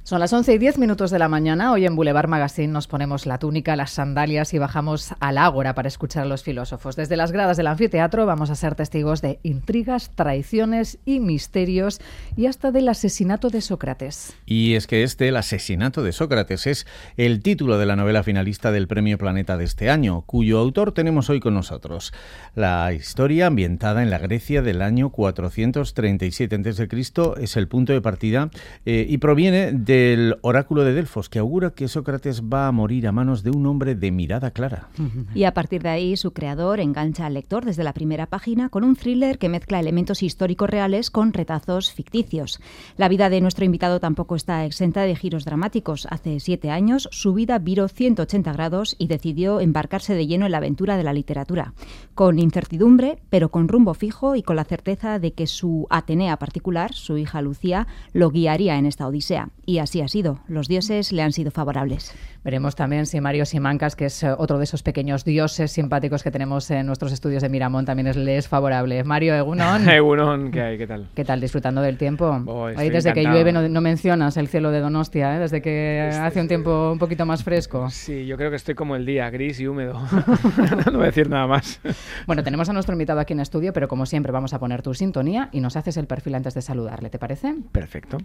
Son las 11:10 de la mañana. Hoy en Boulevard Magazine nos ponemos la túnica, las sandalias y bajamos al ágora para escuchar a los filósofos. Desde las gradas del anfiteatro vamos a ser testigos de intrigas, traiciones y misterios y hasta del asesinato de Sócrates. Y es que el asesinato de Sócrates, es el título de la novela finalista del Premio Planeta de este año, cuyo autor tenemos hoy con nosotros. La historia, ambientada en la Grecia del año 437 a.C., es el punto de partida y proviene del oráculo de Delfos, que augura que Sócrates va a morir a manos de un hombre de mirada clara. Y a partir de ahí, su creador engancha al lector desde la primera página con un thriller que mezcla elementos históricos reales con retazos ficticios. La vida de nuestro invitado tampoco está exenta de giros dramáticos. Hace 7 años, su vida viró 180 grados y decidió embarcarse de lleno en la aventura de la literatura. Con incertidumbre, pero con rumbo fijo y con la certeza de que su Atenea particular, su hija Lucía, lo guiaría en esta odisea. Y así ha sido. Los dioses le han sido favorables. Veremos también si Mario Simancas, que es otro de esos pequeños dioses simpáticos que tenemos en nuestros estudios de Miramón, también le es favorable. Mario, Egunon. Egunon, ¿qué hay? ¿Qué tal? ¿Qué tal? ¿Disfrutando del tiempo? Ahí desde encantado. Que llueve no mencionas el cielo de Donostia, ¿eh? Desde que hace un tiempo un poquito más fresco. Sí, yo creo que estoy como el día, gris y húmedo. No voy a decir nada más. Bueno, tenemos a nuestro invitado aquí en estudio, pero como siempre vamos a poner tu sintonía y nos haces el perfil antes de saludarle, ¿te parece? Perfecto.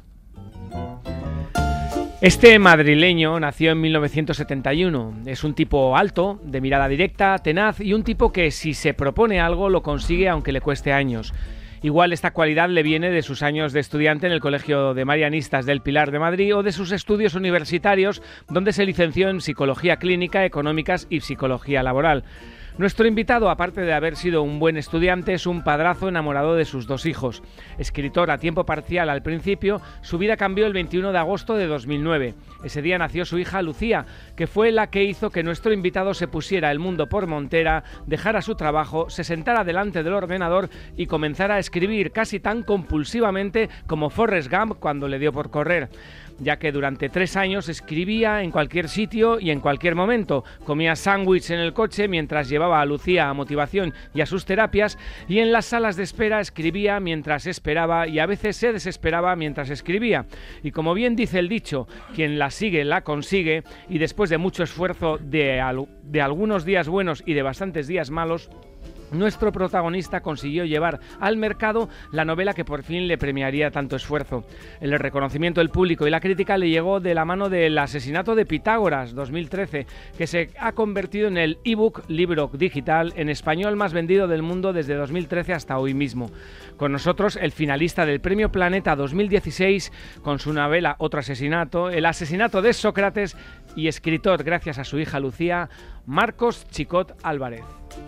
Este madrileño nació en 1971. Es un tipo alto, de mirada directa, tenaz y un tipo que si se propone algo lo consigue aunque le cueste años. Igual esta cualidad le viene de sus años de estudiante en el Colegio de Marianistas del Pilar de Madrid o de sus estudios universitarios donde se licenció en Psicología Clínica, Económicas y Psicología Laboral. Nuestro invitado, aparte de haber sido un buen estudiante, es un padrazo enamorado de sus 2 hijos. Escritor a tiempo parcial al principio, su vida cambió el 21 de agosto de 2009. Ese día nació su hija Lucía, que fue la que hizo que nuestro invitado se pusiera el mundo por montera, dejara su trabajo, se sentara delante del ordenador y comenzara a escribir casi tan compulsivamente como Forrest Gump cuando le dio por correr, ya que durante 3 años escribía en cualquier sitio y en cualquier momento. Comía sándwich en el coche mientras llevaba a Lucía a motivación y a sus terapias, y en las salas de espera escribía mientras esperaba y a veces se desesperaba mientras escribía. Y como bien dice el dicho, quien la sigue la consigue, y después de mucho esfuerzo de algunos días buenos y de bastantes días malos, nuestro protagonista consiguió llevar al mercado la novela que por fin le premiaría tanto esfuerzo. El reconocimiento del público y la crítica le llegó de la mano del Asesinato de Pitágoras, 2013, que se ha convertido en el ebook, libro digital en español más vendido del mundo desde 2013 hasta hoy mismo. Con nosotros el finalista del Premio Planeta 2016 con su novela Otro asesinato, el asesinato de Sócrates, y escritor gracias a su hija Lucía, Marcos Chicot Álvarez.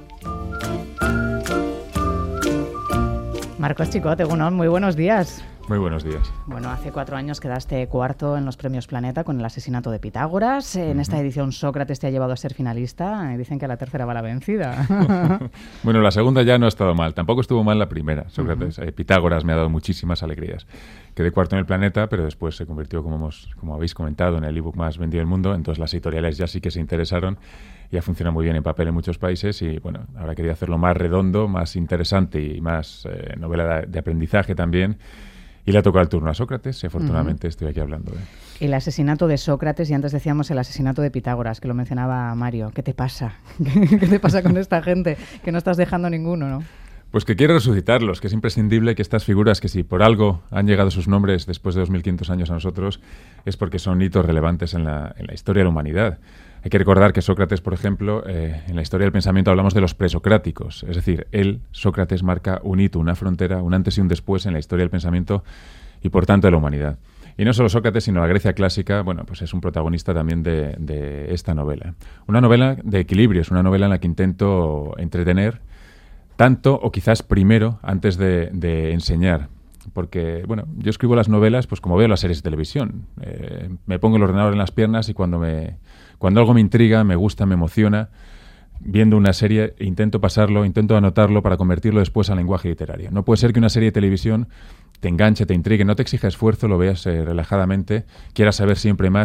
Marcos Chicot, Egunon, muy buenos días. Muy buenos días. Bueno, hace 4 años quedaste cuarto en los Premios Planeta con el asesinato de Pitágoras. En esta edición Sócrates te ha llevado a ser finalista. Dicen que a la tercera va la vencida. Bueno, la segunda ya no ha estado mal. Tampoco estuvo mal la primera. Sócrates, Pitágoras me ha dado muchísimas alegrías. Quedé cuarto en el Planeta, pero después se convirtió, como habéis comentado, en el ebook más vendido del mundo. Entonces las editoriales ya sí que se interesaron. Ya funciona muy bien en papel en muchos países y, bueno, ahora quería hacerlo más redondo, más interesante y más novela de aprendizaje también. Y le ha tocado el turno a Sócrates y afortunadamente estoy aquí hablando. El asesinato de Sócrates, y antes decíamos el asesinato de Pitágoras, que lo mencionaba Mario. ¿Qué te pasa? ¿Qué te pasa con esta gente? Que no estás dejando ninguno, ¿no? Pues que quiero resucitarlos, que es imprescindible que estas figuras, que si por algo han llegado sus nombres después de 2500 años a nosotros, es porque son hitos relevantes en la historia de la humanidad. Hay que recordar que Sócrates, por ejemplo, en la historia del pensamiento hablamos de los presocráticos. Es decir, Sócrates, marca un hito, una frontera, un antes y un después en la historia del pensamiento y, por tanto, de la humanidad. Y no solo Sócrates, sino la Grecia clásica, bueno, pues es un protagonista también de esta novela. Una novela de equilibrios, una novela en la que intento entretener tanto o quizás primero antes de enseñar. Porque, bueno, yo escribo las novelas pues como veo las series de televisión. Me pongo el ordenador en las piernas y cuando algo me intriga, me gusta, me emociona, viendo una serie, intento anotarlo para convertirlo después al lenguaje literario. No puede ser que una serie de televisión te enganche, te intrigue, no te exija esfuerzo, lo veas relajadamente, quieras saber siempre más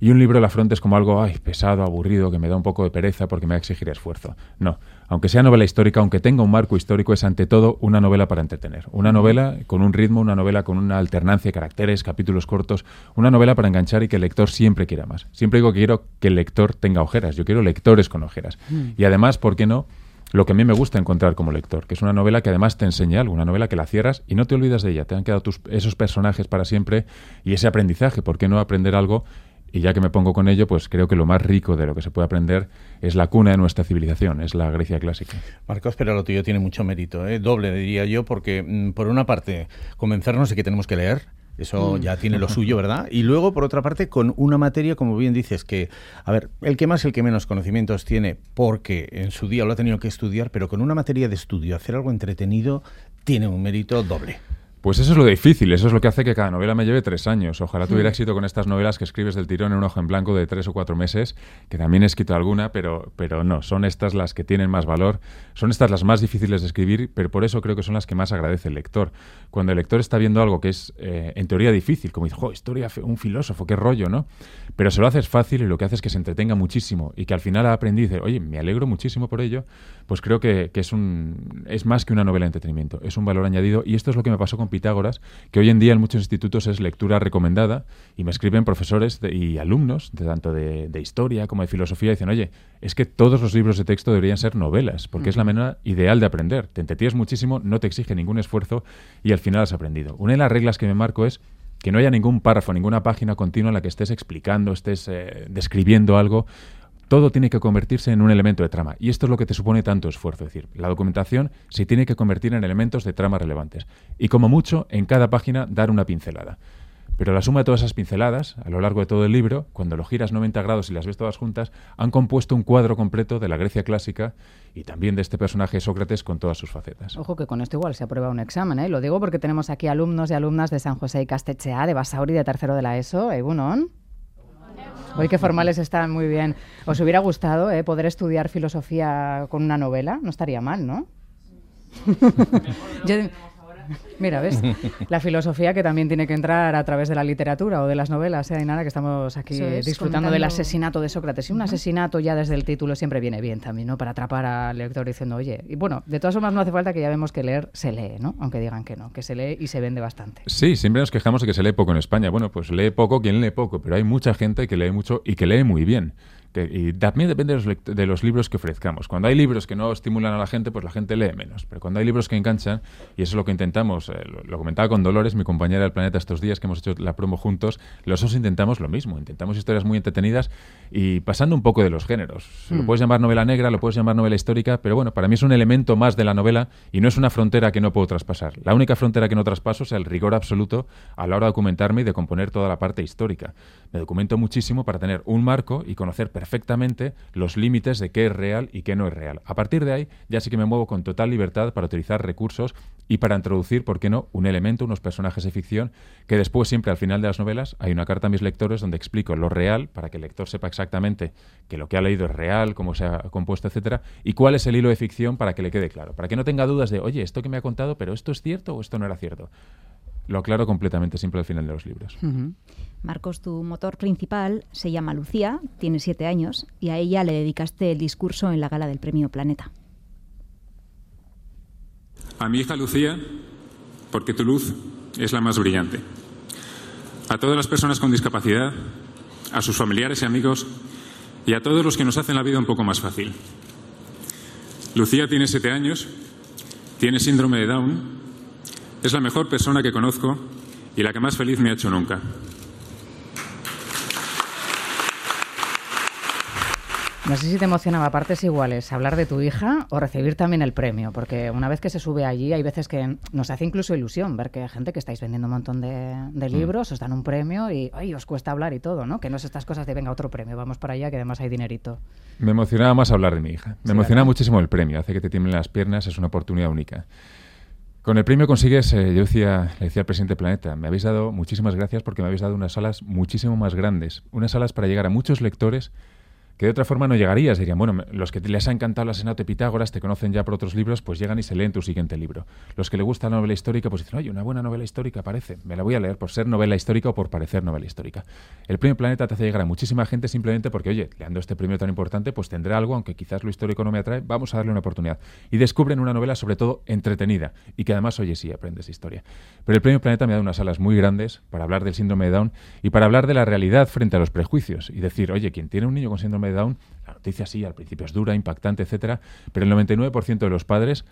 y un libro lo afrontes como algo pesado, aburrido, que me da un poco de pereza porque me va a exigir esfuerzo. No, aunque sea novela histórica, aunque tenga un marco histórico, es ante todo una novela para entretener. Una novela con un ritmo, una novela con una alternancia de caracteres, capítulos cortos, una novela para enganchar y que el lector siempre quiera más. Siempre digo que quiero que el lector tenga ojeras, yo quiero lectores con ojeras. Y además, ¿por qué no?, lo que a mí me gusta encontrar como lector, que es una novela que además te enseña algo, una novela que la cierras y no te olvidas de ella, te han quedado esos personajes para siempre y ese aprendizaje. ¿Por qué no aprender algo? Y ya que me pongo con ello, pues creo que lo más rico de lo que se puede aprender es la cuna de nuestra civilización, es la Grecia clásica. Marcos, pero lo tuyo tiene mucho mérito, doble diría yo, porque por una parte convencernos de que tenemos que leer. Eso ya tiene lo suyo, ¿verdad? Y luego, por otra parte, con una materia, como bien dices, que, a ver, el que más, el que menos conocimientos tiene, porque en su día lo ha tenido que estudiar, pero con una materia de estudio, hacer algo entretenido, tiene un mérito doble. Pues eso es lo difícil, eso es lo que hace que cada novela me lleve 3 años. Ojalá tuviera éxito con estas novelas que escribes del tirón en un hoja en blanco de 3 o 4 meses, que también he escrito alguna, pero no, son estas las que tienen más valor, son estas las más difíciles de escribir, pero por eso creo que son las que más agradece el lector. Cuando el lector está viendo algo que es en teoría difícil, como dice, historia, un filósofo, qué rollo, ¿no? Pero se lo haces fácil y lo que hace es que se entretenga muchísimo y que al final ha aprendido y dice, oye, me alegro muchísimo por ello, pues creo que es más que una novela de entretenimiento, es un valor añadido. Y esto es lo que me pasó con Pitágoras, que hoy en día en muchos institutos es lectura recomendada y me escriben profesores y alumnos, tanto de historia como de filosofía, y dicen, oye, es que todos los libros de texto deberían ser novelas, porque es la manera ideal de aprender. Te entretienes muchísimo, no te exige ningún esfuerzo y al final has aprendido. Una de las reglas que me marco es que no haya ningún párrafo, ninguna página continua en la que estés explicando, estés describiendo algo. Todo tiene que convertirse en un elemento de trama. Y esto es lo que te supone tanto esfuerzo. Es decir, la documentación se tiene que convertir en elementos de trama relevantes. Y como mucho, en cada página dar una pincelada. Pero la suma de todas esas pinceladas, a lo largo de todo el libro, cuando lo giras 90 grados y las ves todas juntas, han compuesto un cuadro completo de la Grecia clásica y también de este personaje Sócrates con todas sus facetas. Ojo que con esto igual se aprueba un examen, ¿eh? Lo digo porque tenemos aquí alumnos y alumnas de San José y Castechea, de Basauri, de tercero de la ESO. Egunon. Hoy qué formales están, muy bien. ¿Os hubiera gustado poder estudiar filosofía con una novela? No estaría mal, ¿no? Mira, ¿ves? La filosofía que también tiene que entrar a través de la literatura o de las novelas, Ainara, que estamos aquí disfrutando del asesinato de Sócrates. Y un asesinato ya desde el título siempre viene bien también, ¿no? Para atrapar al lector diciendo, oye, y bueno, de todas formas no hace falta, que ya vemos que leer se lee, ¿no? Aunque digan que no, que se lee y se vende bastante. Sí, siempre nos quejamos de que se lee poco en España. Bueno, pues lee poco quien lee poco, pero hay mucha gente que lee mucho y que lee muy bien. Y también depende de los libros que ofrezcamos. Cuando hay libros que no estimulan a la gente, pues la gente lee menos. Pero cuando hay libros que enganchan, y eso es lo que intentamos, lo comentaba con Dolores, mi compañera del Planeta, estos días que hemos hecho la promo juntos, los dos intentamos lo mismo. Intentamos historias muy entretenidas y pasando un poco de los géneros. Lo puedes llamar novela negra, lo puedes llamar novela histórica, pero bueno, para mí es un elemento más de la novela y no es una frontera que no puedo traspasar. La única frontera que no traspaso es el rigor absoluto a la hora de documentarme y de componer toda la parte histórica. Me documento muchísimo para tener un marco y conocer perfectamente los límites de qué es real y qué no es real. A partir de ahí ya sí que me muevo con total libertad para utilizar recursos y para introducir, ¿por qué no?, un elemento, unos personajes de ficción que después siempre al final de las novelas hay una carta a mis lectores donde explico lo real para que el lector sepa exactamente que lo que ha leído es real, cómo se ha compuesto, etcétera, y cuál es el hilo de ficción para que le quede claro, para que no tenga dudas de, oye, esto que me ha contado, pero ¿esto es cierto o esto no era cierto? Lo aclaro completamente siempre al final de los libros. Marcos, tu motor principal se llama Lucía, tiene 7 años y a ella le dedicaste el discurso en la gala del Premio Planeta. A mi hija Lucía, porque tu luz es la más brillante. A todas las personas con discapacidad, a sus familiares y amigos y a todos los que nos hacen la vida un poco más fácil. Lucía tiene 7 años, tiene síndrome de Down. Es la mejor persona que conozco y la que más feliz me ha hecho nunca. No sé si te emocionaba a partes iguales hablar de tu hija o recibir también el premio, porque una vez que se sube allí hay veces que nos hace incluso ilusión ver que hay gente que estáis vendiendo un montón de libros, os dan un premio y os cuesta hablar y todo, ¿no? Que no es estas cosas de venga otro premio, vamos para allá que además hay dinerito. Me emocionaba más hablar de mi hija. Me emocionaba muchísimo el premio, hace que te tiemblen las piernas, es una oportunidad única. Con el premio consigues, le decía al presidente Planeta, me habéis dado muchísimas gracias porque me habéis dado unas salas muchísimo más grandes, unas salas para llegar a muchos lectores que de otra forma no llegarías. Dirían, bueno, los que les ha encantado la Senato de Pitágoras, te conocen ya por otros libros, pues llegan y se leen tu siguiente libro. Los que le gusta la novela histórica, pues dicen, oye, una buena novela histórica parece, me la voy a leer por ser novela histórica o por parecer novela histórica. El Premio Planeta te hace llegar a muchísima gente simplemente porque, oye, leando este premio tan importante, pues tendré algo, aunque quizás lo histórico no me atrae, vamos a darle una oportunidad. Y descubren una novela sobre todo entretenida y que además, oye, sí, aprendes historia. Pero el Premio Planeta me ha dado unas alas muy grandes para hablar del síndrome de Down y para hablar de la realidad frente a los prejuicios y decir, oye, quien tiene un niño con síndrome de Down, la noticia sí, al principio es dura, impactante, etcétera, pero el 99% de los padres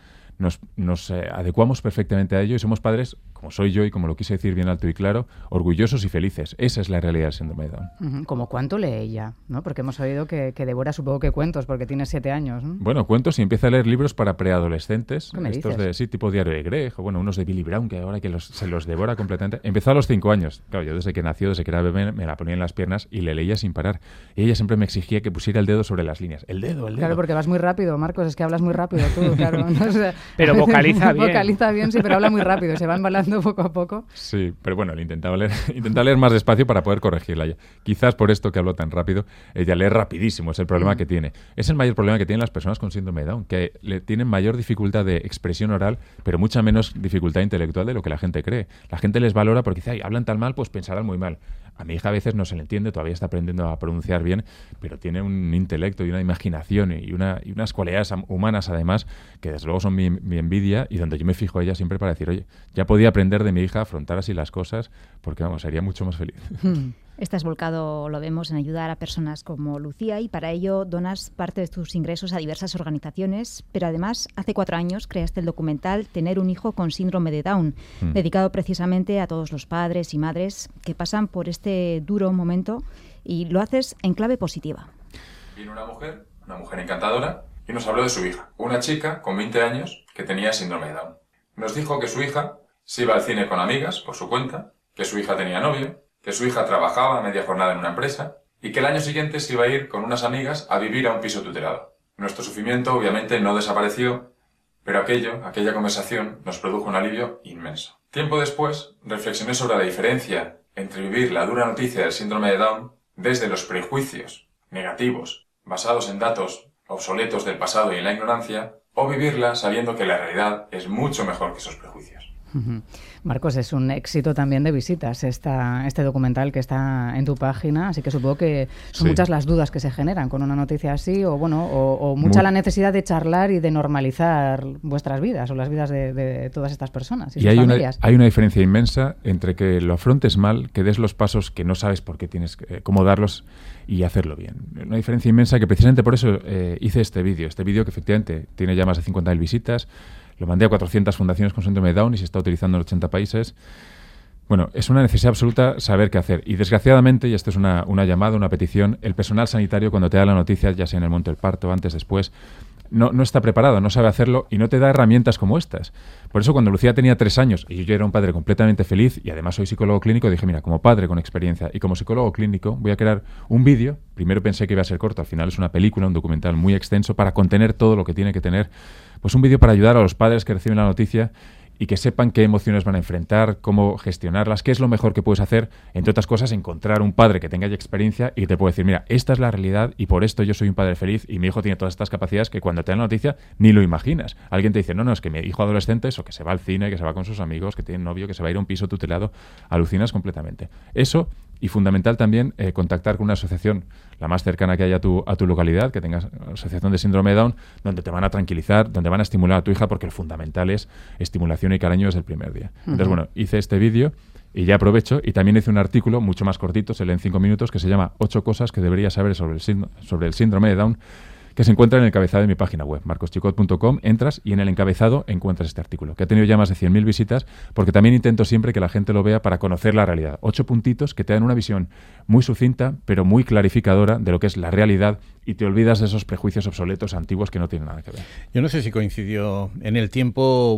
nos adecuamos perfectamente a ello y somos padres, como soy yo y como lo quise decir bien alto y claro, orgullosos y felices. Esa es la realidad del síndrome de Down. ¿Como cuánto lee ella? ¿No? Porque hemos oído que devora, supongo que cuentos, porque tiene 7 años. ¿No? Bueno, cuentos y empieza a leer libros para preadolescentes. ¿Qué me estos dices? de sí, tipo Diario de Greg, o bueno, unos de Billy Brown, que ahora que se los devora completamente. Empezó a los 5 años. Claro, yo desde que nació, desde que era bebé, me la ponía en las piernas y le leía sin parar. Y ella siempre me exigía que pusiera el dedo sobre las líneas. El dedo. Claro, porque vas muy rápido, Marcos, es que hablas muy rápido tú, claro. O sea, Pero vocaliza bien. Vocaliza bien, sí, pero habla muy rápido, se va embalando poco a poco. Sí, pero bueno, le intentaba leer más despacio para poder corregirla. Quizás por esto que hablo tan rápido, ella lee rapidísimo, es el problema que tiene. Es el mayor problema que tienen las personas con síndrome de Down, que tienen mayor dificultad de expresión oral, pero mucha menos dificultad intelectual de lo que la gente cree. La gente les valora porque dice, ay, hablan tan mal, pues pensarán muy mal. A mi hija a veces no se le entiende, todavía está aprendiendo a pronunciar bien, pero tiene un intelecto y una imaginación y unas cualidades humanas además que desde luego son mi envidia y donde yo me fijo a ella siempre para decir, oye, ya podía aprender de mi hija a afrontar así las cosas porque, vamos, sería mucho más feliz. Estás volcado, lo vemos, en ayudar a personas como Lucía y para ello donas parte de tus ingresos a diversas organizaciones, pero además hace 4 años creaste el documental Tener un hijo con síndrome de Down, dedicado precisamente a todos los padres y madres que pasan por este duro momento y lo haces en clave positiva. Vino una mujer encantadora, y nos habló de su hija, una chica con 20 años que tenía síndrome de Down. Nos dijo que su hija se iba al cine con amigas por su cuenta, que su hija tenía novio, que su hija trabajaba a media jornada en una empresa y que el año siguiente se iba a ir con unas amigas a vivir a un piso tutelado. Nuestro sufrimiento obviamente no desapareció, pero aquella conversación nos produjo un alivio inmenso. Tiempo después, reflexioné sobre la diferencia entre vivir la dura noticia del síndrome de Down desde los prejuicios negativos, basados en datos obsoletos del pasado y en la ignorancia, o vivirla sabiendo que la realidad es mucho mejor que esos prejuicios. Marcos, es un éxito también de visitas este documental que está en tu página, así que supongo que son muchas las dudas que se generan con una noticia así, o mucha la necesidad de charlar y de normalizar vuestras vidas o las vidas de todas estas personas y sus familias. Hay una diferencia inmensa entre que lo afrontes mal, que des los pasos que no sabes por qué tienes cómo darlos y hacerlo bien. Una diferencia inmensa que precisamente por eso hice este vídeo que efectivamente tiene ya más de 50.000 visitas. Lo mandé a 400 fundaciones con síndrome de Down y se está utilizando en 80 países. Bueno, es una necesidad absoluta saber qué hacer. Y desgraciadamente, y esto es una llamada, una petición, el personal sanitario cuando te da la noticia, ya sea en el momento del parto, antes, después, no está preparado, no sabe hacerlo y no te da herramientas como estas. Por eso cuando Lucía tenía 3 años y yo ya era un padre completamente feliz y además soy psicólogo clínico, dije, mira, como padre con experiencia y como psicólogo clínico voy a crear un vídeo. Primero pensé que iba a ser corto, al final es una película, un documental muy extenso para contener todo lo que tiene que tener. Pues un vídeo para ayudar a los padres que reciben la noticia y que sepan qué emociones van a enfrentar, cómo gestionarlas, qué es lo mejor que puedes hacer, entre otras cosas, encontrar un padre que tenga ya experiencia y que te pueda decir, mira, esta es la realidad y por esto yo soy un padre feliz y mi hijo tiene todas estas capacidades que cuando te dan la noticia ni lo imaginas. Alguien te dice, no, es que mi hijo adolescente, eso, que se va al cine, que se va con sus amigos, que tiene novio, que se va a ir a un piso tutelado, alucinas completamente. Eso, y fundamental también, contactar con una asociación, la más cercana que haya a tu localidad, que tengas asociación de síndrome de Down, donde te van a tranquilizar, donde van a estimular a tu hija, porque lo fundamental es estimulación y cariño desde el primer día. Entonces, bueno, hice este vídeo y ya aprovecho, y también hice un artículo mucho más cortito, se lee en 5 minutos, que se llama 8 cosas que deberías saber sobre el síndrome de Down, que se encuentra en el encabezado de mi página web, marcoschicot.com, entras y en el encabezado encuentras este artículo, que ha tenido ya más de 100.000 visitas, porque también intento siempre que la gente lo vea para conocer la realidad. 8 puntitos que te dan una visión muy sucinta, pero muy clarificadora de lo que es la realidad y te olvidas de esos prejuicios obsoletos antiguos que no tienen nada que ver. Yo no sé si coincidió en el tiempo,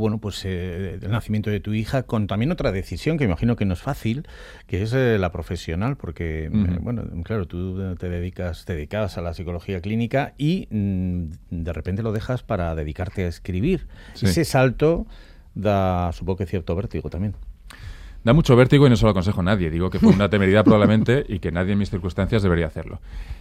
del nacimiento de tu hija con también otra decisión que imagino que no es fácil, que es la profesional, porque, claro, tú te dedicabas a la psicología clínica y de repente lo dejas para dedicarte a escribir. Sí. Ese salto da, supongo que cierto vértigo también. Da mucho vértigo y no se lo aconsejo a nadie. Digo que fue una temeridad probablemente y que nadie en mis circunstancias debería hacerlo.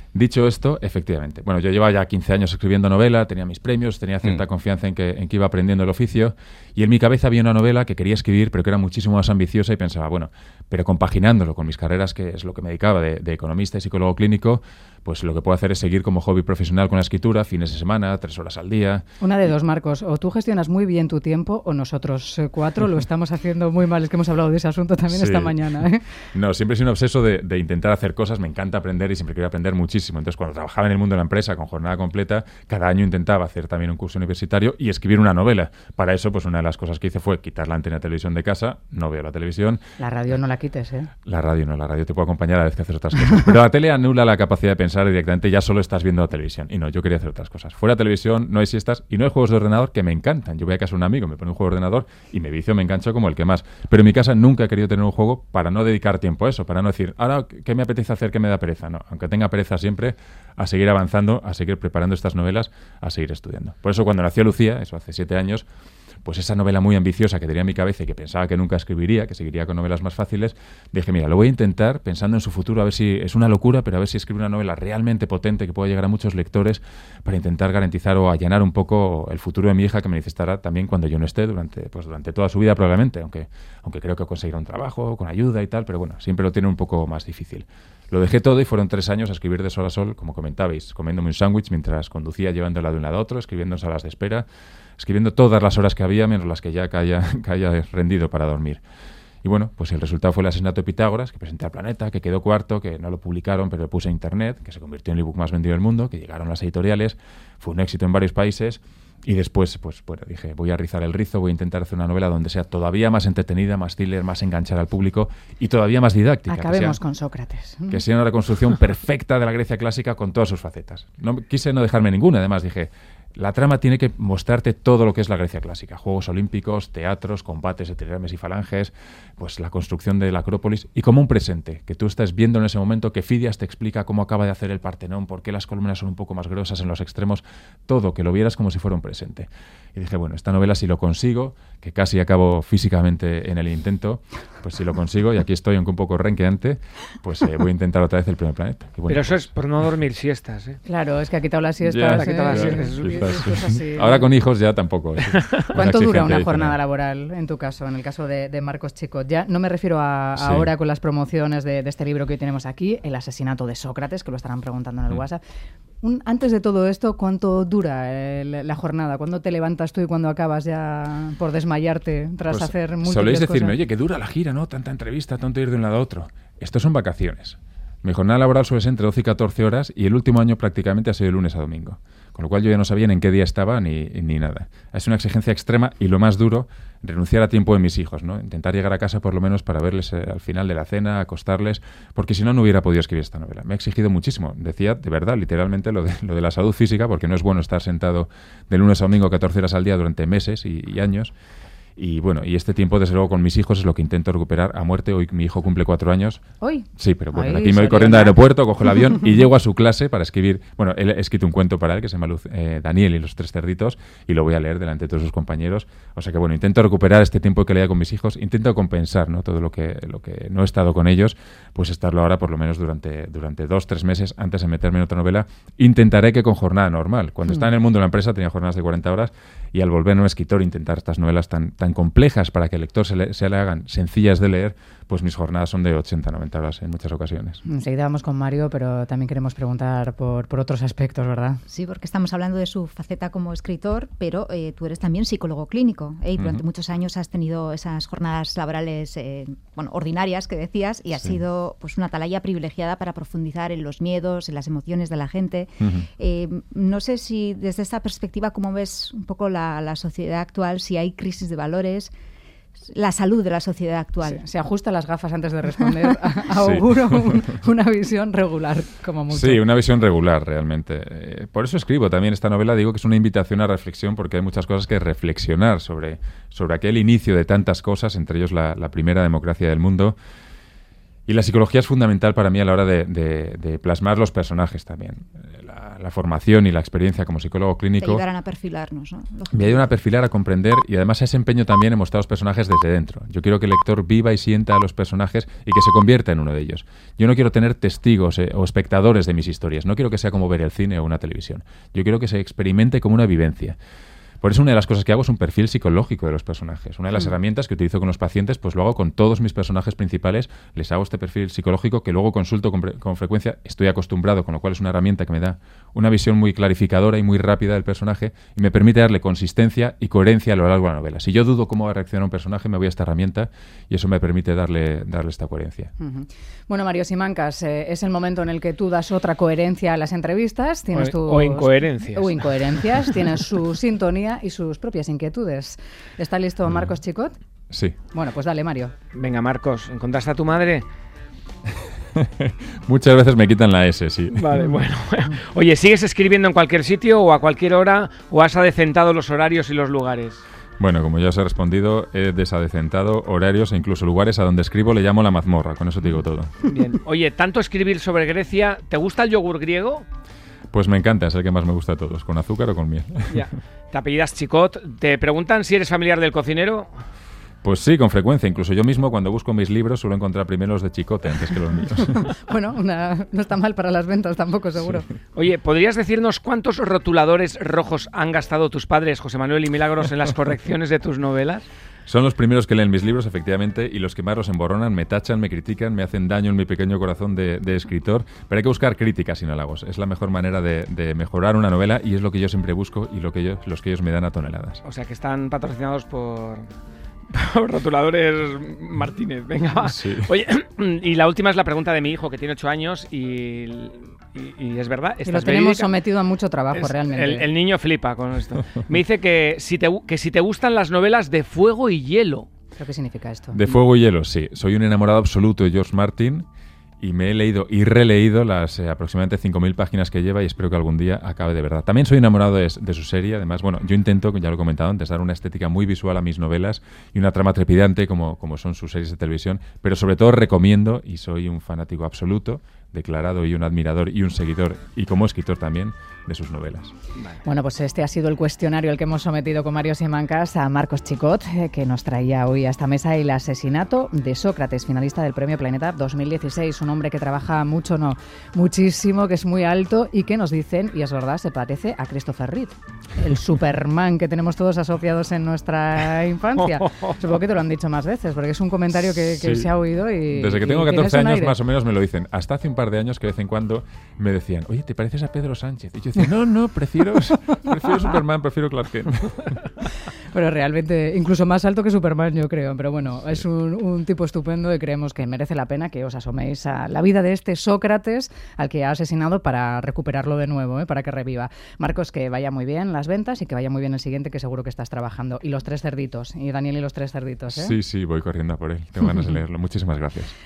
Dicho esto, efectivamente. Bueno, yo llevaba ya 15 años escribiendo novela, tenía mis premios, tenía cierta confianza en que iba aprendiendo el oficio, y en mi cabeza había una novela que quería escribir, pero que era muchísimo más ambiciosa, y pensaba, bueno, pero compaginándolo con mis carreras, que es lo que me dedicaba de economista y psicólogo clínico, pues lo que puedo hacer es seguir como hobby profesional con la escritura, fines de semana, 3 horas al día. Una de dos, Marcos, o tú gestionas muy bien tu tiempo, o nosotros 4 lo estamos haciendo muy mal. Es que hemos hablado de ese asunto también esta mañana, ¿eh? No, siempre he sido un obseso de intentar hacer cosas, me encanta aprender y siempre quiero aprender muchísimo. Entonces, cuando trabajaba en el mundo de la empresa con jornada completa, cada año intentaba hacer también un curso universitario y escribir una novela. Para eso, pues una de las cosas que hice fue quitar la antena de televisión de casa, no veo la televisión. La radio no la quites, ¿eh? La radio no, la radio te puede acompañar a la vez que haces otras cosas. Pero la tele anula la capacidad de pensar directamente, ya solo estás viendo la televisión. Y no, yo quería hacer otras cosas. Fuera televisión, no hay siestas y no hay juegos de ordenador que me encantan. Yo voy a casa de un amigo, me pone un juego de ordenador y me vicio, me engancho como el que más. Pero en mi casa nunca he querido tener un juego para no dedicar tiempo a eso, para no decir, ahora, ¿qué me apetece hacer? ¿Qué me da pereza? No, aunque tenga pereza siempre, a seguir avanzando, a seguir preparando estas novelas, a seguir estudiando. Por eso cuando nació Lucía, eso hace 7 años, pues esa novela muy ambiciosa que tenía en mi cabeza y que pensaba que nunca escribiría, que seguiría con novelas más fáciles, dije, mira, lo voy a intentar pensando en su futuro, a ver si es una locura, pero a ver si escribe una novela realmente potente que pueda llegar a muchos lectores para intentar garantizar o allanar un poco el futuro de mi hija, que me necesitará también cuando yo no esté durante toda su vida probablemente, aunque creo que conseguirá un trabajo con ayuda y tal, pero bueno, siempre lo tiene un poco más difícil. Lo dejé todo y fueron 3 años a escribir de sol a sol, como comentabais, comiéndome un sándwich mientras conducía, llevándola de un lado a otro, escribiendo en salas de espera, escribiendo todas las horas que había, menos las que ya caía rendido para dormir. Y bueno, pues el resultado fue el asesinato de Pitágoras, que presenté al Planeta, que quedó cuarto, que no lo publicaron, pero lo puse en internet, que se convirtió en el ebook más vendido del mundo, que llegaron las editoriales, fue un éxito en varios países. Y después, pues bueno, dije, voy a rizar el rizo, voy a intentar hacer una novela donde sea todavía más entretenida, más thriller, más enganchar al público y todavía más didáctica. Acabemos con Sócrates. Que sea una reconstrucción perfecta de la Grecia clásica con todas sus facetas. Quise no dejarme ninguna, además dije, la trama tiene que mostrarte todo lo que es la Grecia clásica. Juegos olímpicos, teatros, combates de triremes y falanges, pues la construcción de la Acrópolis y como un presente, que tú estás viendo en ese momento, que Fidias te explica cómo acaba de hacer el Partenón, por qué las columnas son un poco más gruesas en los extremos, todo, que lo vieras como si fuera un presente. Y dije, bueno, esta novela si lo consigo, que casi acabo físicamente en el intento, pues si lo consigo, y aquí estoy aunque un poco renqueante, pues voy a intentar otra vez El Primer Planeta. Y bueno, pero eso es por no dormir siestas, ¿eh? Claro, es que ha quitado las siestas. Ya, ha quitado las siestas. Ahora con hijos ya tampoco. ¿Cuánto dura una jornada laboral en tu caso, en el caso de Marcos Chicot? Ya no me refiero a ahora con las promociones de este libro que hoy tenemos aquí, El asesinato de Sócrates, que lo estarán preguntando en el WhatsApp. Antes de todo esto, ¿cuánto dura la jornada? ¿Cuándo te levantas tú y cuándo acabas ya por desmayarte tras hacer múltiples cosas? Soléis decirme, oye, que dura la gira, ¿no? Tanta entrevista, tanto ir de un lado a otro. Estos son vacaciones. Mi jornada laboral suele ser entre 12 y 14 horas y el último año prácticamente ha sido de lunes a domingo. Con lo cual yo ya no sabía en qué día estaba ni nada. Es una exigencia extrema y lo más duro, renunciar a tiempo de mis hijos, ¿no? Intentar llegar a casa por lo menos para verles al final de la cena, acostarles, porque si no, no hubiera podido escribir esta novela. Me ha exigido muchísimo. Decía, de verdad, literalmente, lo de la salud física, porque no es bueno estar sentado de lunes a domingo 14 horas al día durante meses y años. Y bueno, y este tiempo, desde luego, con mis hijos es lo que intento recuperar a muerte. Hoy mi hijo cumple 4 años. ¿Hoy? Sí, pero bueno, aquí me voy corriendo al aeropuerto, cojo el avión y llego a su clase para escribir. Bueno, he escrito un cuento para él que se llama Daniel y los 3 cerditos y lo voy a leer delante de todos sus compañeros. O sea que bueno, intento recuperar este tiempo que leía con mis hijos, intento compensar, ¿no? Todo lo que no he estado con ellos, pues estarlo ahora por lo menos durante 2-3 meses antes de meterme en otra novela. Intentaré que con jornada normal. Cuando estaba en el mundo de la empresa tenía jornadas de 40 horas y al volver a un escritor intentar estas novelas tan complejas para que el lector se le hagan sencillas de leer, pues mis jornadas son de 80-90 horas en muchas ocasiones. Enseguida vamos con Mario, pero también queremos preguntar por otros aspectos, ¿verdad? Sí, porque estamos hablando de su faceta como escritor, pero tú eres también psicólogo clínico y durante muchos años has tenido esas jornadas laborales ordinarias que decías y has sido pues una atalaya privilegiada para profundizar en los miedos, en las emociones de la gente. No sé si desde esta perspectiva, ¿cómo ves un poco la sociedad actual? Si hay crisis de valores, la salud de la sociedad actual. Se ajusta las gafas antes de responder. Auguro una visión regular, como mucho. Sí, una visión regular, realmente. Por eso escribo también esta novela. Digo que es una invitación a reflexión, porque hay muchas cosas que reflexionar sobre aquel inicio de tantas cosas, entre ellos la primera democracia del mundo. Y la psicología es fundamental para mí a la hora de plasmar los personajes también. La formación y la experiencia como psicólogo clínico... Te ayudarán a perfilarnos, ¿no? Me ayudan a perfilar, a comprender y además ese empeño también en mostrar los personajes desde dentro. Yo quiero que el lector viva y sienta a los personajes y que se convierta en uno de ellos. Yo no quiero tener testigos o espectadores de mis historias. No quiero que sea como ver el cine o una televisión. Yo quiero que se experimente como una vivencia. Por eso una de las cosas que hago es un perfil psicológico de los personajes. Una de las herramientas que utilizo con los pacientes, pues lo hago con todos mis personajes principales. Les hago este perfil psicológico que luego consulto con frecuencia. Estoy acostumbrado, con lo cual es una herramienta que me da una visión muy clarificadora y muy rápida del personaje y me permite darle consistencia y coherencia a lo largo de la novela. Si yo dudo cómo va a reaccionar un personaje, me voy a esta herramienta y eso me permite darle esta coherencia. Bueno, Mario Simancas, es el momento en el que tú das otra coherencia a las entrevistas. Tienes o incoherencias. O incoherencias. Tienes su sintonía y sus propias inquietudes. ¿Está listo Marcos Chicot? Sí. Bueno, pues dale, Mario. Venga, Marcos, ¿encontraste a tu madre? Muchas veces me quitan la S, sí. Vale, bueno. Oye, ¿sigues escribiendo en cualquier sitio o a cualquier hora o has adecentado los horarios y los lugares? Bueno, como ya os he respondido, he desadecentado horarios e incluso lugares a donde escribo le llamo la mazmorra. Con eso te digo todo. Bien. Oye, tanto escribir sobre Grecia, ¿te gusta el yogur griego? Pues me encanta, es el que más me gusta a todos, con azúcar o con miel. Ya. Te apellidas Chicot. ¿Te preguntan si eres familiar del cocinero? Pues sí, con frecuencia. Incluso yo mismo, cuando busco mis libros, suelo encontrar primero los de Chicote antes que los míos. Bueno, no está mal para las ventas tampoco, seguro. Sí. Oye, ¿podrías decirnos cuántos rotuladores rojos han gastado tus padres, José Manuel y Milagros, en las correcciones de tus novelas? Son los primeros que leen mis libros, efectivamente, y los que más los emborronan, me tachan, me critican, me hacen daño en mi pequeño corazón de escritor. Pero hay que buscar críticas y no halagos. Es la mejor manera de mejorar una novela y es lo que yo siempre busco y los que ellos me dan a toneladas. O sea, que están patrocinados por rotuladores Martínez. Venga, va. Sí. Oye, y la última es la pregunta de mi hijo, que tiene 8 años y es verdad. Y lo tenemos sometido a mucho trabajo, realmente. El niño flipa con esto. Me dice que si te gustan las novelas de fuego y hielo. ¿Pero qué significa esto? De fuego y hielo, sí. Soy un enamorado absoluto de George Martin y me he leído y releído las aproximadamente 5.000 páginas que lleva y espero que algún día acabe de verdad. También soy enamorado de su serie. Además, bueno, yo intento, ya lo he comentado antes, dar una estética muy visual a mis novelas y una trama trepidante como son sus series de televisión, pero sobre todo recomiendo, y soy un fanático absoluto, declarado y un admirador y un seguidor, y como escritor también, de sus novelas. Vale. Bueno, pues este ha sido el cuestionario al que hemos sometido con Mario Simancas a Marcos Chicot, que nos traía hoy a esta mesa el asesinato de Sócrates, finalista del Premio Planeta 2016. Un hombre que trabaja mucho, no, muchísimo, que es muy alto y que nos dicen, y es verdad, se parece a Christopher Reeve, el Superman que tenemos todos asociados en nuestra infancia. Supongo que te lo han dicho más veces, porque es un comentario que sí, se ha oído y... Desde que tengo 14 años más o menos me lo dicen. Hasta hace un par de años que de vez en cuando me decían, oye, ¿te pareces a Pedro Sánchez? Y yo decía, no, prefiero Superman, prefiero Clark Kent. Pero realmente, incluso más alto que Superman, yo creo. Pero bueno, sí. Es un tipo estupendo y creemos que merece la pena que os asoméis a la vida de este Sócrates al que ha asesinado para recuperarlo de nuevo, para que reviva. Marcos, que vaya muy bien las ventas y que vaya muy bien el siguiente, que seguro que estás trabajando. Y los 3 cerditos. Y Daniel y los 3 cerditos, ¿eh? Sí, voy corriendo a por él. Tengo ganas de leerlo. Muchísimas gracias.